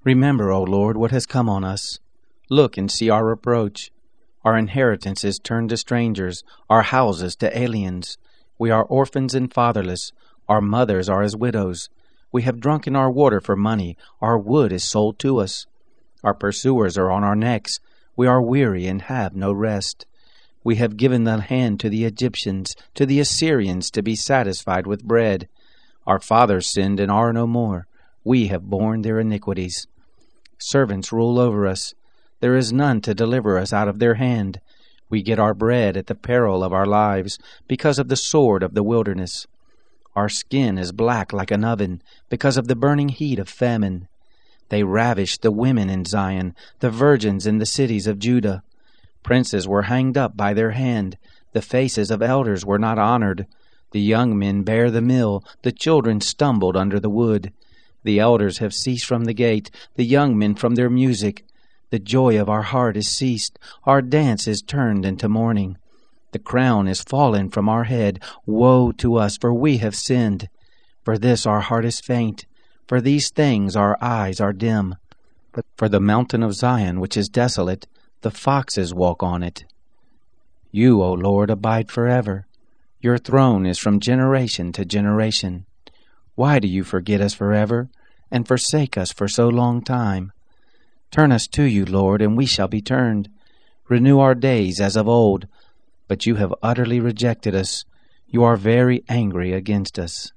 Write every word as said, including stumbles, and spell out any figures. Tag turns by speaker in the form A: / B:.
A: Remember, O Lord, what has come on us. Look and see our reproach. Our inheritance is turned to strangers, our houses to aliens. We are orphans and fatherless. Our mothers are as widows. We have drunken our water for money. Our wood is sold to us. Our pursuers are on our necks. We are weary and have no rest. We have given the hand to the Egyptians, to the Assyrians, to be satisfied with bread. Our fathers sinned and are no more. We have borne their iniquities. Servants rule over us. There is none to deliver us out of their hand. We get our bread at the peril of our lives, because of the sword of the wilderness. Our skin is black like an oven, because of the burning heat of famine. They ravished the women in Zion, the virgins in the cities of Judah. Princes were hanged up by their hand. The faces of elders were not honored. The young men bare the mill. The children stumbled under the wood. The elders have ceased from the gate, the young men from their music. The joy of our heart is ceased. Our dance is turned into mourning. The crown is fallen from our head. Woe to us, for we have sinned. For this our heart is faint. For these things our eyes are dim. But for the mountain of Zion, which is desolate, the foxes walk on it. You, O Lord, abide forever. Your throne is from generation to generation. Why do you forget us forever, and forsake us for so long time? Turn us to you, Lord, and we shall be turned. Renew our days as of old. But you have utterly rejected us. You are very angry against us.